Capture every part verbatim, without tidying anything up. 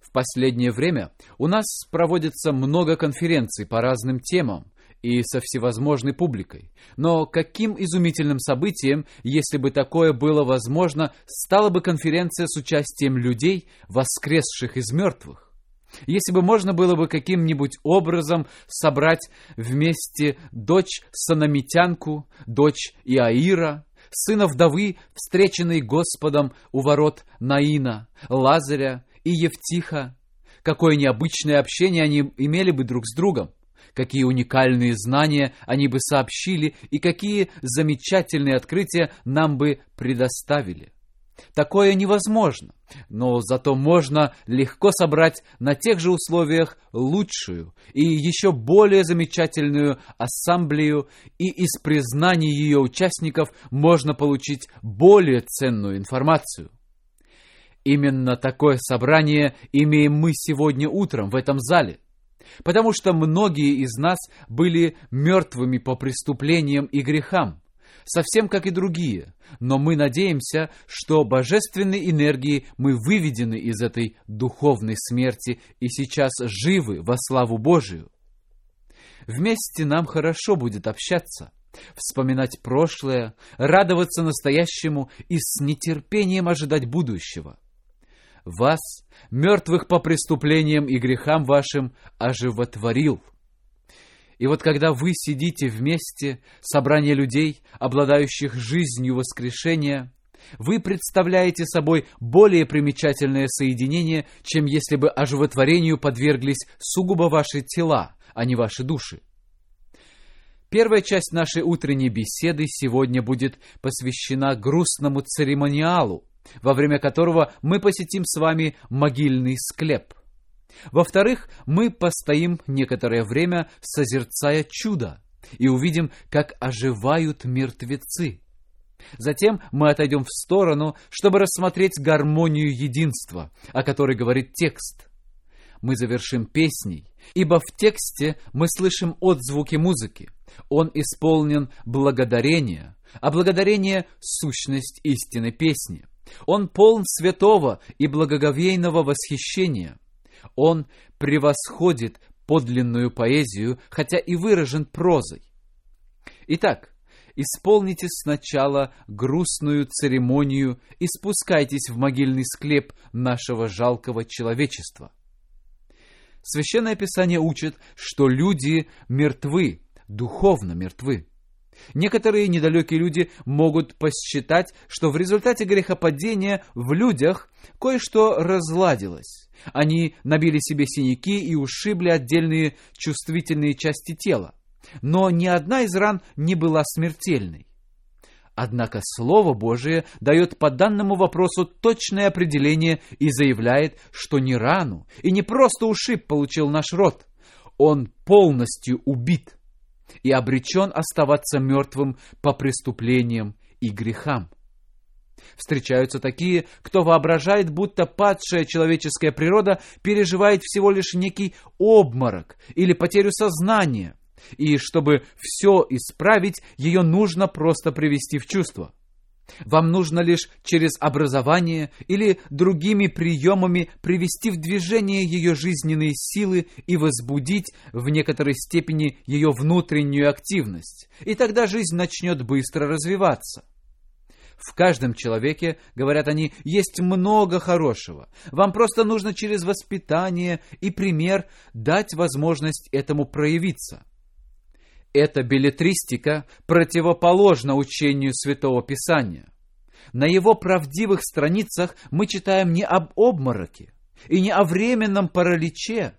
В последнее время у нас проводится много конференций по разным темам и со всевозможной публикой. Но каким изумительным событием, если бы такое было возможно, стала бы конференция с участием людей, воскресших из мертвых? Если бы можно было бы каким-нибудь образом собрать вместе дочь Санамитянку, дочь Иаира, сына вдовы, встреченной Господом у ворот Наина, Лазаря и Евтиха, какое необычное общение они имели бы друг с другом, какие уникальные знания они бы сообщили и какие замечательные открытия нам бы предоставили. Такое невозможно, но зато можно легко собрать на тех же условиях лучшую и еще более замечательную ассамблею, и из признаний ее участников можно получить более ценную информацию. Именно такое собрание имеем мы сегодня утром в этом зале, потому что многие из нас были мертвыми по преступлениям и грехам, совсем как и другие, но мы надеемся, что божественной энергией мы выведены из этой духовной смерти и сейчас живы во славу Божию. Вместе нам хорошо будет общаться, вспоминать прошлое, радоваться настоящему и с нетерпением ожидать будущего. Вас, мертвых по преступлениям и грехам вашим, оживотворил. И вот когда вы сидите вместе, собрание людей, обладающих жизнью воскрешения, вы представляете собой более примечательное соединение, чем если бы оживотворению подверглись сугубо ваши тела, а не ваши души. Первая часть нашей утренней беседы сегодня будет посвящена грустному церемониалу, во время которого мы посетим с вами могильный склеп. Во-вторых, мы постоим некоторое время, созерцая чудо, и увидим, как оживают мертвецы. Затем мы отойдем в сторону, чтобы рассмотреть гармонию единства, о которой говорит текст. Мы завершим песней, ибо в тексте мы слышим отзвуки музыки. Он исполнен благодарения, а благодарение — сущность истины песни. Он полн святого и благоговейного восхищения. Он превосходит подлинную поэзию, хотя и выражен прозой. Итак, исполните сначала грустную церемонию и спускайтесь в могильный склеп нашего жалкого человечества. Священное Писание учит, что люди мертвы, духовно мертвы. Некоторые недалекие люди могут посчитать, что в результате грехопадения в людях кое-что разладилось. Они набили себе синяки и ушибли отдельные чувствительные части тела. Но ни одна из ран не была смертельной. Однако Слово Божие дает по данному вопросу точное определение и заявляет, что не рану и не просто ушиб получил наш род. Он полностью убит и обречен оставаться мертвым по преступлениям и грехам. Встречаются такие, кто воображает, будто падшая человеческая природа переживает всего лишь некий обморок или потерю сознания, и чтобы все исправить, ее нужно просто привести в чувство. Вам нужно лишь через образование или другими приемами привести в движение ее жизненные силы и возбудить в некоторой степени ее внутреннюю активность, и тогда жизнь начнет быстро развиваться. В каждом человеке, говорят они, есть много хорошего. Вам просто нужно через воспитание и пример дать возможность этому проявиться. Эта беллетристика противоположна учению Святого Писания. На его правдивых страницах мы читаем не об обмороке и не о временном параличе,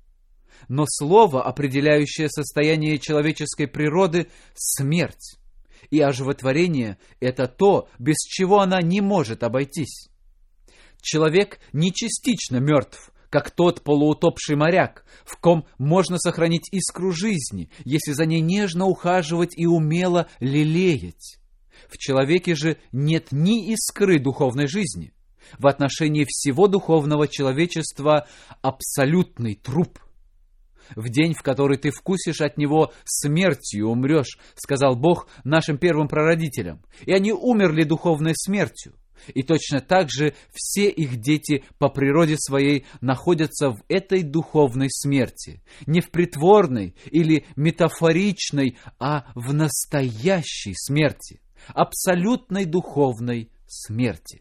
но слово, определяющее состояние человеческой природы — смерть. И оживотворение — это то, без чего она не может обойтись. Человек не частично мертв, как тот полуутопший моряк, в ком можно сохранить искру жизни, если за ней нежно ухаживать и умело лелеять. В человеке же нет ни искры духовной жизни. В отношении всего духовного человечества абсолютный труп. В день, в который ты вкусишь от него, смертью умрешь, сказал Бог нашим первым прародителям. И они умерли духовной смертью. И точно так же все их дети по природе своей находятся в этой духовной смерти, не в притворной или метафоричной, а в настоящей смерти, абсолютной духовной смерти.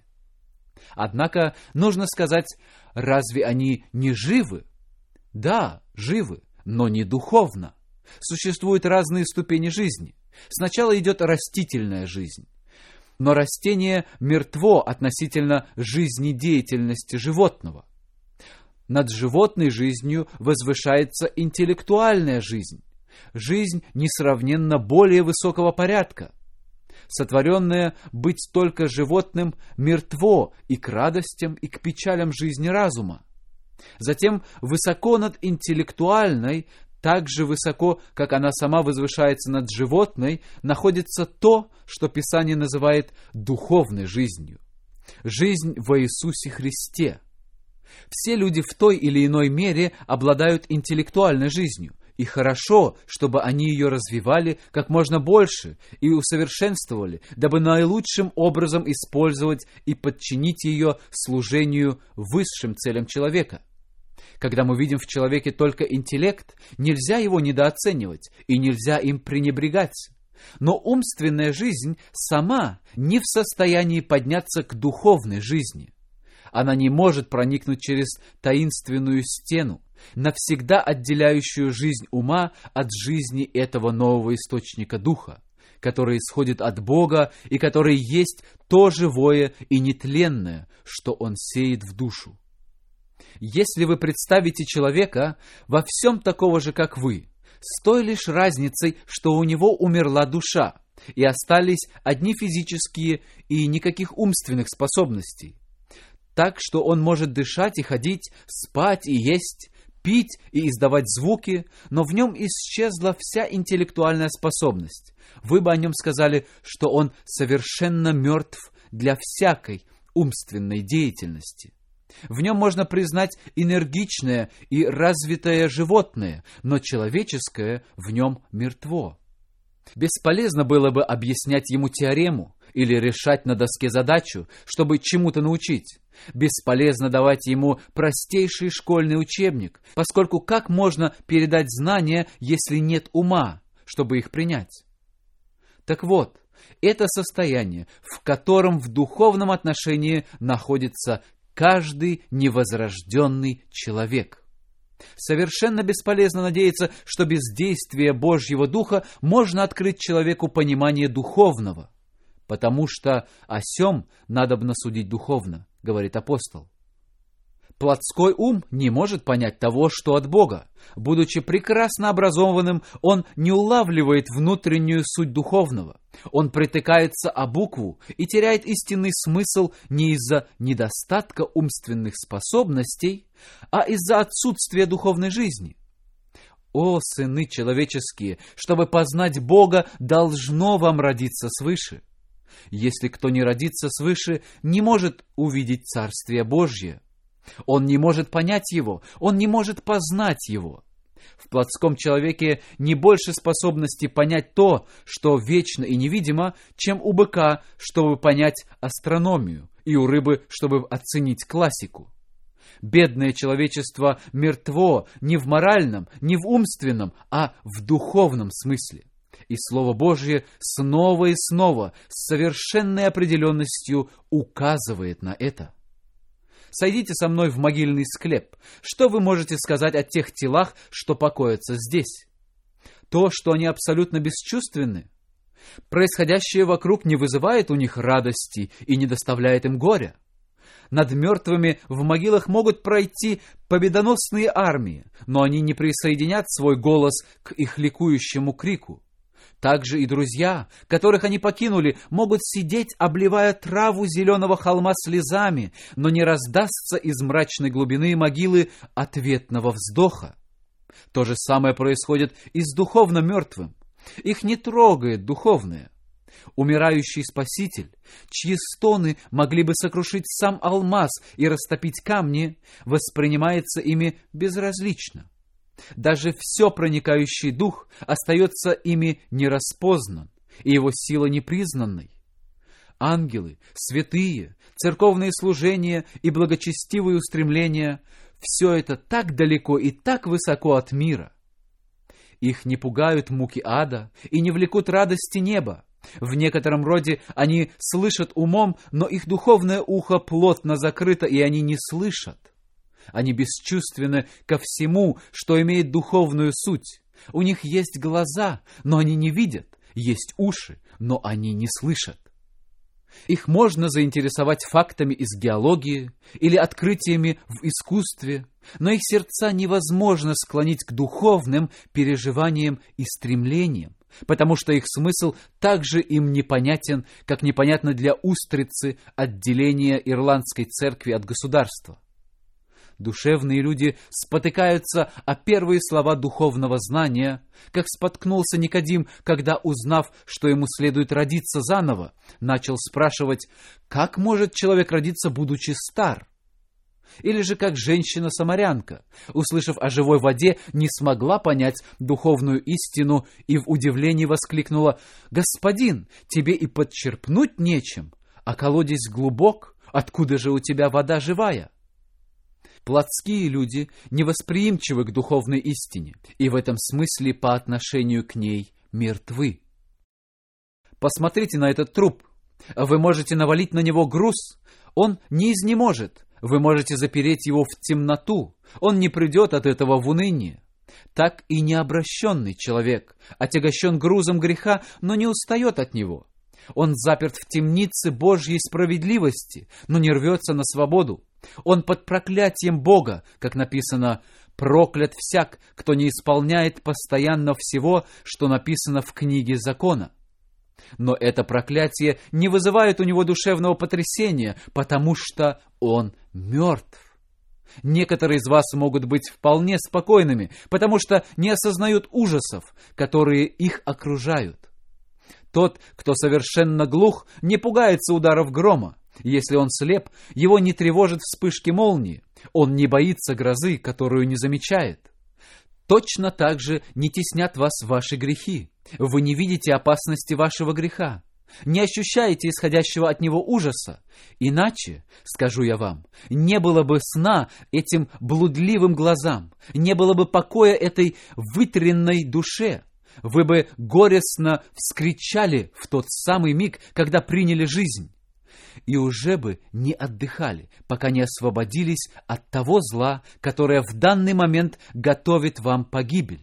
Однако, нужно сказать, разве они не живы? Да, живы, но не духовно. Существуют разные ступени жизни. Сначала идет растительная жизнь. Но растение мертво относительно жизнедеятельности животного. Над животной жизнью возвышается интеллектуальная жизнь, жизнь несравненно более высокого порядка. Сотворенное быть только животным мертво и к радостям, и к печалям жизни разума. Затем высоко над интеллектуальной, так же высоко, как она сама возвышается над животной, находится то, что Писание называет духовной жизнью. Жизнь во Иисусе Христе. Все люди в той или иной мере обладают интеллектуальной жизнью, и хорошо, чтобы они ее развивали как можно больше и усовершенствовали, дабы наилучшим образом использовать и подчинить ее служению высшим целям человека. Когда мы видим в человеке только интеллект, нельзя его недооценивать и нельзя им пренебрегать. Но умственная жизнь сама не в состоянии подняться к духовной жизни. Она не может проникнуть через таинственную стену, навсегда отделяющую жизнь ума от жизни этого нового источника духа, который исходит от Бога и который есть то живое и нетленное, что Он сеет в душу. Если вы представите человека во всем такого же, как вы, с той лишь разницей, что у него умерла душа, и остались одни физические и никаких умственных способностей, так что он может дышать и ходить, спать и есть, пить и издавать звуки, но в нем исчезла вся интеллектуальная способность. Вы бы о нем сказали, что он совершенно мертв для всякой умственной деятельности. В нем можно признать энергичное и развитое животное, но человеческое в нем мертво. Бесполезно было бы объяснять ему теорему или решать на доске задачу, чтобы чему-то научить. Бесполезно давать ему простейший школьный учебник, поскольку как можно передать знания, если нет ума, чтобы их принять? Так вот, это состояние, в котором в духовном отношении находится каждый невозрожденный человек. Совершенно бесполезно надеяться, что без действия Божьего Духа можно открыть человеку понимание духовного, потому что о сем надобно судить духовно, говорит апостол. Плотской ум не может понять того, что от Бога. Будучи прекрасно образованным, он не улавливает внутреннюю суть духовного. Он притыкается о букву и теряет истинный смысл не из-за недостатка умственных способностей, а из-за отсутствия духовной жизни. О, сыны человеческие, чтобы познать Бога, должно вам родиться свыше. Если кто не родится свыше, не может увидеть Царствие Божье. Он не может понять его, он не может познать его. В плотском человеке не больше способности понять то, что вечно и невидимо, чем у быка, чтобы понять астрономию, и у рыбы, чтобы оценить классику. Бедное человечество мертво не в моральном, не в умственном, а в духовном смысле. И Слово Божье снова и снова с совершенной определенностью указывает на это. Сойдите со мной в могильный склеп. Что вы можете сказать о тех телах, что покоятся здесь? То, что они абсолютно бесчувственны. Происходящее вокруг не вызывает у них радости и не доставляет им горя. Над мертвыми в могилах могут пройти победоносные армии, но они не присоединят свой голос к их ликующему крику. Также и друзья, которых они покинули, могут сидеть, обливая траву зеленого холма слезами, но не раздастся из мрачной глубины могилы ответного вздоха. То же самое происходит и с духовно мертвым. Их не трогает духовное. Умирающий Спаситель, чьи стоны могли бы сокрушить сам алмаз и растопить камни, воспринимается ими безразлично. Даже все проникающий дух остается ими нераспознан, и его сила непризнанной. ангелы, святые, церковные служения и благочестивые устремления — все это так далеко и так высоко от мира. Их не пугают муки ада и не влекут радости неба. В некотором роде они слышат умом, но их духовное ухо плотно закрыто, и они не слышат. Они бесчувственны ко всему, что имеет духовную суть. У них есть глаза, но они не видят, есть уши, но они не слышат. Их можно заинтересовать фактами из геологии или открытиями в искусстве, но их сердца невозможно склонить к духовным переживаниям и стремлениям, потому что их смысл также им непонятен, как непонятно для устрицы отделение ирландской церкви от государства. Душевные люди спотыкаются о первые слова духовного знания, как споткнулся Никодим, когда, узнав, что ему следует родиться заново, начал спрашивать, как может человек родиться, будучи стар? Или же как женщина-самарянка, услышав о живой воде, не смогла понять духовную истину и в удивлении воскликнула: «Господин, тебе и подчерпнуть нечем, а колодец глубок, откуда же у тебя вода живая?» Плотские люди невосприимчивы к духовной истине и в этом смысле по отношению к ней мертвы. Посмотрите на этот труп. Вы можете навалить на него груз, он не изнеможет. Вы можете запереть его в темноту, он не придет от этого в уныние. Так и необращенный человек отягощен грузом греха, но не устает от него. Он заперт в темнице Божьей справедливости, но не рвется на свободу. Он под проклятием Бога, как написано: «Проклят всяк, кто не исполняет постоянно всего, что написано в книге закона». Но это проклятие не вызывает у него душевного потрясения, потому что он мертв. Некоторые из вас могут быть вполне спокойными, потому что не осознают ужасов, которые их окружают. Тот, кто совершенно глух, не пугается ударов грома. Если он слеп, его не тревожат вспышки молнии. Он не боится грозы, которую не замечает. Точно так же не теснят вас ваши грехи. Вы не видите опасности вашего греха, не ощущаете исходящего от него ужаса. Иначе, скажу я вам, не было бы сна этим блудливым глазам, не было бы покоя этой вытренной душе. Вы бы горестно вскричали в тот самый миг, когда приняли жизнь, и уже бы не отдыхали, пока не освободились от того зла, которое в данный момент готовит вам погибель.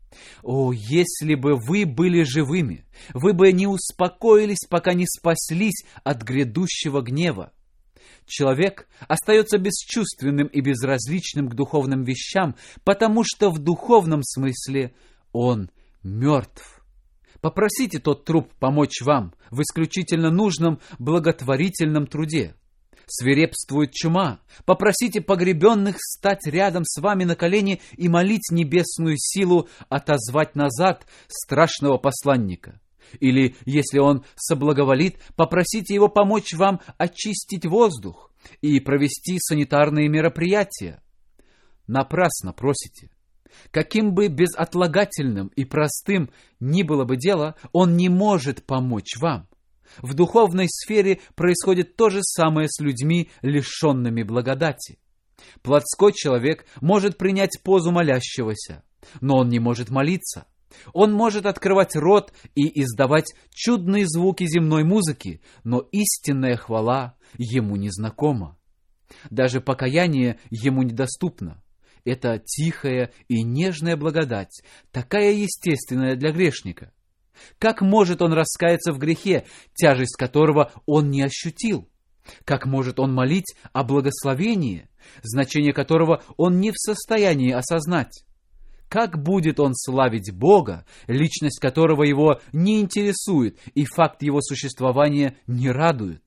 О, если бы вы были живыми, вы бы не успокоились, пока не спаслись от грядущего гнева. Человек остается бесчувственным и безразличным к духовным вещам, потому что в духовном смысле он мертв. Попросите тот труп помочь вам в исключительно нужном благотворительном труде. Свирепствует чума. Попросите погребенных стать рядом с вами на колени и молить небесную силу отозвать назад страшного посланника. Или, если он соблаговолит, попросите его помочь вам очистить воздух и провести санитарные мероприятия. Напрасно просите. Каким бы безотлагательным и простым ни было бы дело, он не может помочь вам. В духовной сфере происходит то же самое с людьми, лишенными благодати. Плотской человек может принять позу молящегося, но он не может молиться. Он может открывать рот и издавать чудные звуки земной музыки, но истинная хвала ему незнакома. Даже покаяние ему недоступно. Это тихая и нежная благодать, такая естественная для грешника. Как может он раскаяться в грехе, тяжесть которого он не ощутил? Как может он молить о благословении, значение которого он не в состоянии осознать? Как будет он славить Бога, личность которого его не интересует и факт его существования не радует?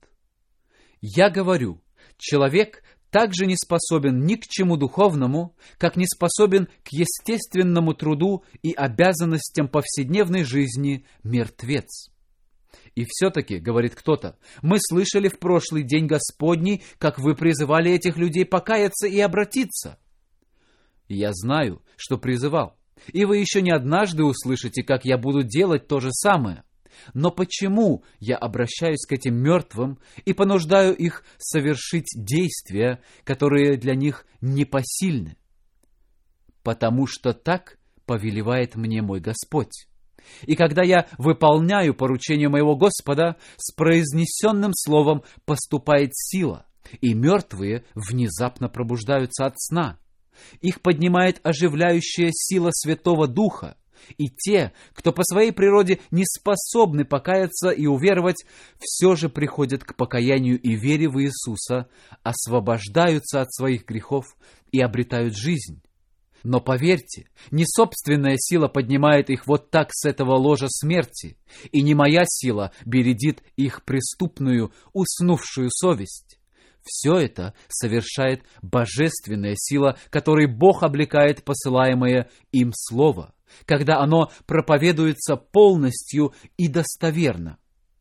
Я говорю, человек также не способен ни к чему духовному, как не способен к естественному труду и обязанностям повседневной жизни мертвец. И все-таки, говорит кто-то, мы слышали в прошлый день Господний, как вы призывали этих людей покаяться и обратиться. Я знаю, что призывал, и вы еще не однажды услышите, как я буду делать то же самое. Но почему я обращаюсь к этим мертвым и понуждаю их совершить действия, которые для них непосильны? Потому что так повелевает мне мой Господь. И когда я выполняю поручение моего Господа, с произнесенным словом поступает сила, и мертвые внезапно пробуждаются от сна. Их поднимает оживляющая сила Святого Духа, и те, кто по своей природе не способны покаяться и уверовать, все же приходят к покаянию и вере в Иисуса, освобождаются от своих грехов и обретают жизнь. Но поверьте, не собственная сила поднимает их вот так с этого ложа смерти, и не моя сила бередит их преступную, уснувшую совесть. Все это совершает божественная сила, которой Бог облекает посылаемое им слово, когда оно проповедуется полностью и достоверно.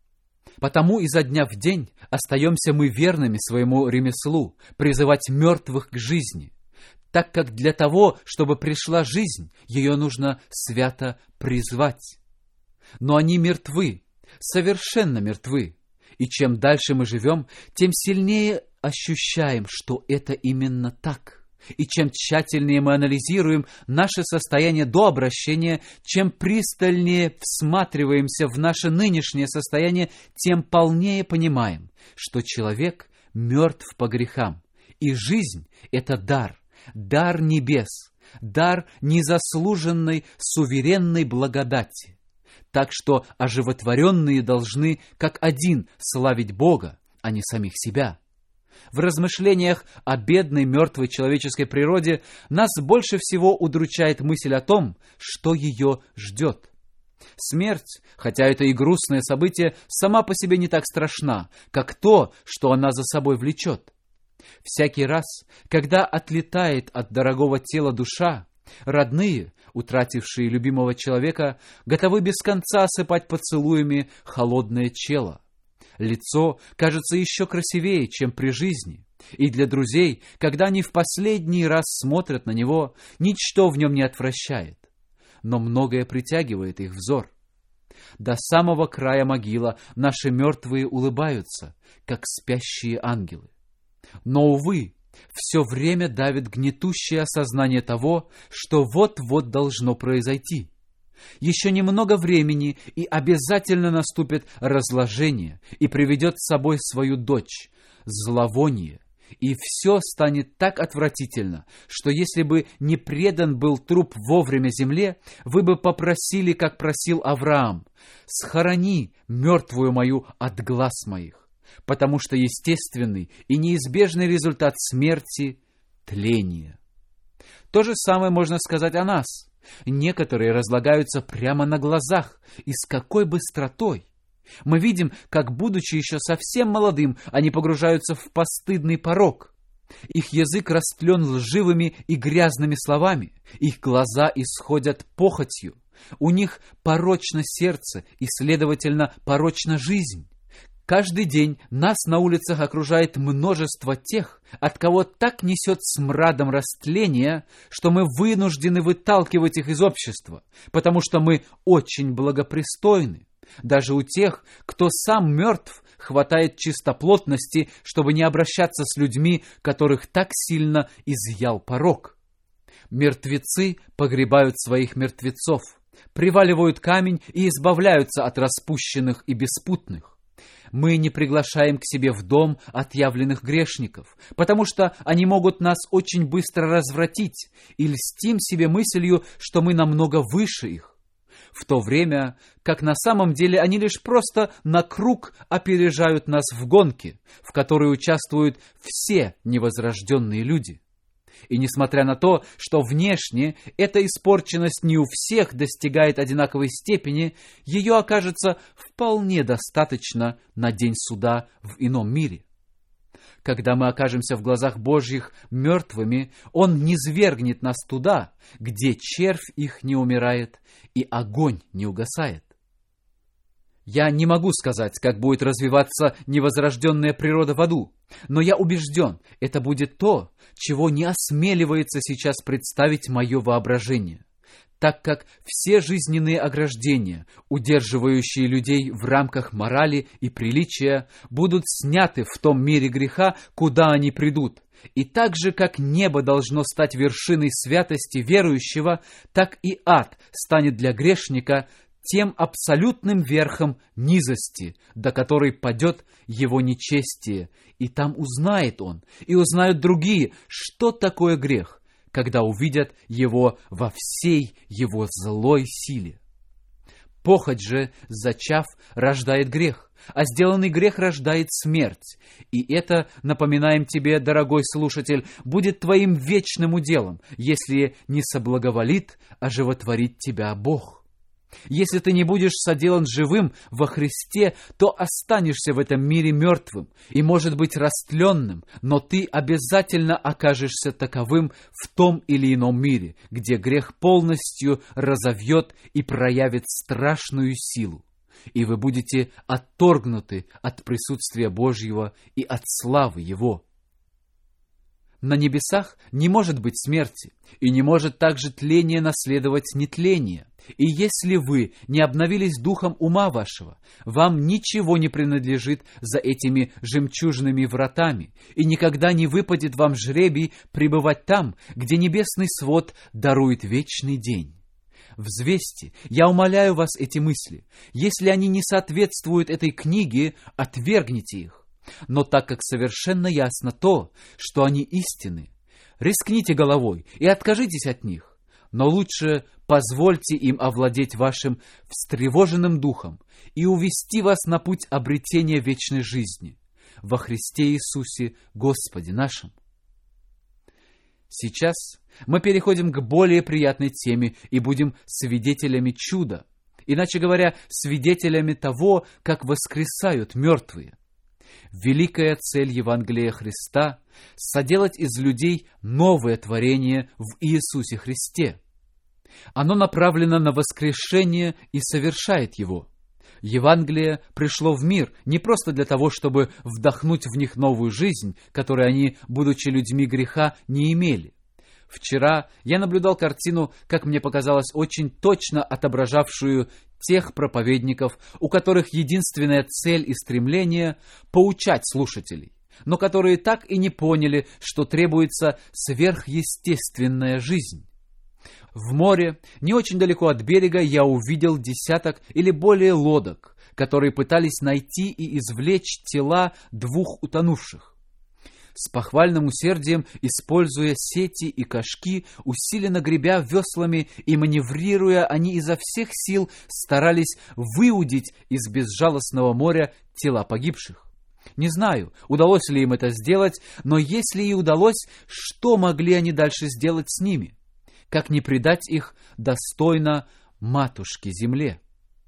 Потому изо дня в день остаемся мы верными своему ремеслу, призывать мертвых к жизни, так как для того, чтобы пришла жизнь, ее нужно свято призвать. Но они мертвы, совершенно мертвы, и чем дальше мы живем, тем сильнее ощущаем, что это именно так. И чем тщательнее мы анализируем наше состояние до обращения, чем пристальнее всматриваемся в наше нынешнее состояние, тем полнее понимаем, что человек мертв по грехам, и жизнь — это дар, дар небес, дар незаслуженной суверенной благодати. Так что оживотворенные должны как один славить Бога, а не самих себя. В размышлениях о бедной мертвой человеческой природе нас больше всего удручает мысль о том, что ее ждет. Смерть, хотя это и грустное событие, сама по себе не так страшна, как то, что она за собой влечет. Всякий раз, когда отлетает от дорогого тела душа, родные, утратившие любимого человека, готовы без конца осыпать поцелуями холодное чело. Лицо кажется еще красивее, чем при жизни, и для друзей, когда они в последний раз смотрят на него, ничто в нем не отвращает, но многое притягивает их взор. До самого края могила наши мертвые улыбаются, как спящие ангелы. Но, увы, все время давит гнетущее осознание того, что вот-вот должно произойти. Еще немного времени, и обязательно наступит разложение, и приведет с собой свою дочь, зловоние, и все станет так отвратительно, что если бы не предан был труп вовремя земле, вы бы попросили, как просил Авраам: «Схорони мертвую мою от глаз моих», потому что естественный и неизбежный результат смерти — тление. То же самое можно сказать о нас. Некоторые разлагаются прямо на глазах, и с какой быстротой! Мы видим, как, будучи еще совсем молодым, они погружаются в постыдный порок. Их язык растлен лживыми и грязными словами, их глаза исходят похотью, у них порочно сердце и, следовательно, порочна жизнь. Каждый день нас на улицах окружает множество тех, от кого так несет смрадом растления, что мы вынуждены выталкивать их из общества, потому что мы очень благопристойны. Даже у тех, кто сам мертв, хватает чистоплотности, чтобы не обращаться с людьми, которых так сильно изъял порок. Мертвецы погребают своих мертвецов, приваливают камень и избавляются от распущенных и беспутных. Мы не приглашаем к себе в дом отъявленных грешников, потому что они могут нас очень быстро развратить, и льстим себе мыслью, что мы намного выше их, в то время как на самом деле они лишь просто на круг опережают нас в гонке, в которой участвуют все невозрожденные люди. И несмотря на то, что внешне эта испорченность не у всех достигает одинаковой степени, ее окажется вполне достаточно на день суда в ином мире. Когда мы окажемся в глазах Божьих мертвыми, Он низвергнет нас туда, где червь их не умирает и огонь не угасает. Я не могу сказать, как будет развиваться невозрожденная природа в аду, но я убежден, это будет то, чего не осмеливается сейчас представить мое воображение. так как все жизненные ограждения, удерживающие людей в рамках морали и приличия, будут сняты в том мире греха, куда они придут. И так же, как небо должно стать вершиной святости верующего, так и ад станет для грешника тем абсолютным верхом низости, до которой падет его нечестие. И там узнает он, и узнают другие, что такое грех, когда увидят его во всей его злой силе. Похоть же, зачав, рождает грех, а сделанный грех рождает смерть. И это, напоминаем тебе, дорогой слушатель, будет твоим вечным уделом, если не соблаговолит оживотворить тебя Бог. Если ты не будешь соделан живым во Христе, то останешься в этом мире мертвым и, может быть, растленным, но ты обязательно окажешься таковым в том или ином мире, где грех полностью разовьет и проявит страшную силу, и вы будете отторгнуты от присутствия Божьего и от славы Его. На небесах не может быть смерти, и не может также тление наследовать нетление. И если вы не обновились духом ума вашего, вам ничего не принадлежит за этими жемчужными вратами, и никогда не выпадет вам жребий пребывать там, где небесный свод дарует вечный день. Взвесьте, я умоляю вас эти мысли. Если они не соответствуют этой книге, отвергните их. Но так как совершенно ясно то, что они истины, рискните головой и откажитесь от них, но лучше позвольте им овладеть вашим встревоженным духом и увести вас на путь обретения вечной жизни во Христе Иисусе Господе нашим. Сейчас мы переходим к более приятной теме и будем свидетелями чуда, иначе говоря, свидетелями того, как воскресают мертвые. Великая цель Евангелия Христа – соделать из людей новое творение в Иисусе Христе. Оно направлено на воскрешение и совершает его. Евангелие пришло в мир не просто для того, чтобы вдохнуть в них новую жизнь, которую они, будучи людьми греха, не имели. Вчера я наблюдал картину, как мне показалось, очень точно отображавшую тех проповедников, у которых единственная цель и стремление – поучать слушателей, но которые так и не поняли, что требуется сверхъестественная жизнь. В море, не очень далеко от берега, я увидел десяток или более лодок, которые пытались найти и извлечь тела двух утонувших. С похвальным усердием, используя сети и кошки, усиленно гребя веслами и маневрируя, они изо всех сил старались выудить из безжалостного моря тела погибших. Не знаю, удалось ли им это сделать, но если и удалось, что могли они дальше сделать с ними? Как не предать их достойно матушке земле?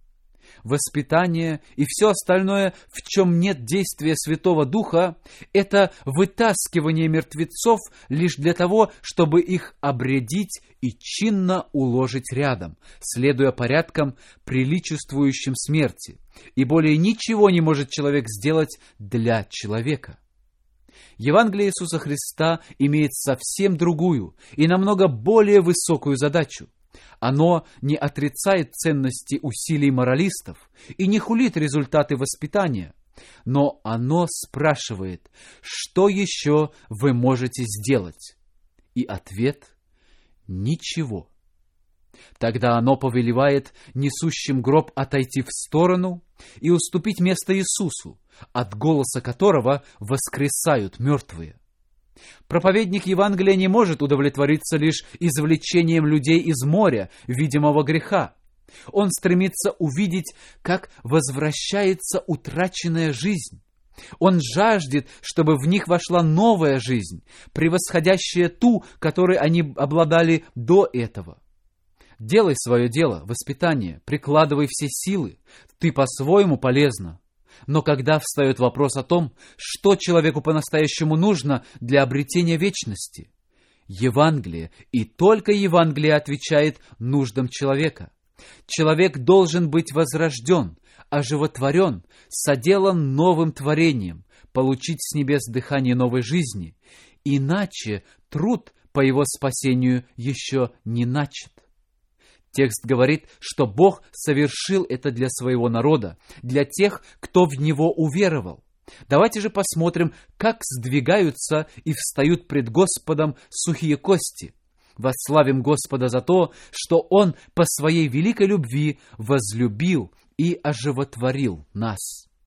Воспитание и все остальное, в чем нет действия Святого Духа, это вытаскивание мертвецов лишь для того, чтобы их обрядить и чинно уложить рядом, следуя порядкам, приличествующим смерти. И более ничего не может человек сделать для человека. Евангелие Иисуса Христа имеет совсем другую и намного более высокую задачу. Оно не отрицает ценности усилий моралистов и не хулит результаты воспитания, но оно спрашивает, что еще вы можете сделать? И ответ – ничего. Тогда оно повелевает несущим гроб отойти в сторону и уступить место Иисусу, от голоса которого воскресают мертвые. Проповедник Евангелия не может удовлетвориться лишь извлечением людей из моря видимого греха. Он стремится увидеть, как возвращается утраченная жизнь. Он жаждет, чтобы в них вошла новая жизнь, превосходящая ту, которой они обладали до этого. Делай свое дело, воспитание, прикладывай все силы. Ты по-своему полезна. Но когда встает вопрос о том, что человеку по-настоящему нужно для обретения вечности, Евангелие и только Евангелие отвечает нуждам человека. Человек должен быть возрожден, оживотворен, соделан новым творением, получить с небес дыхание новой жизни, иначе труд по его спасению еще не начат. Текст говорит, что Бог совершил это для своего народа, для тех, кто в Него уверовал. Давайте же посмотрим, как сдвигаются и встают пред Господом сухие кости. Восславим Господа за то, что Он по Своей великой любви возлюбил и оживотворил нас.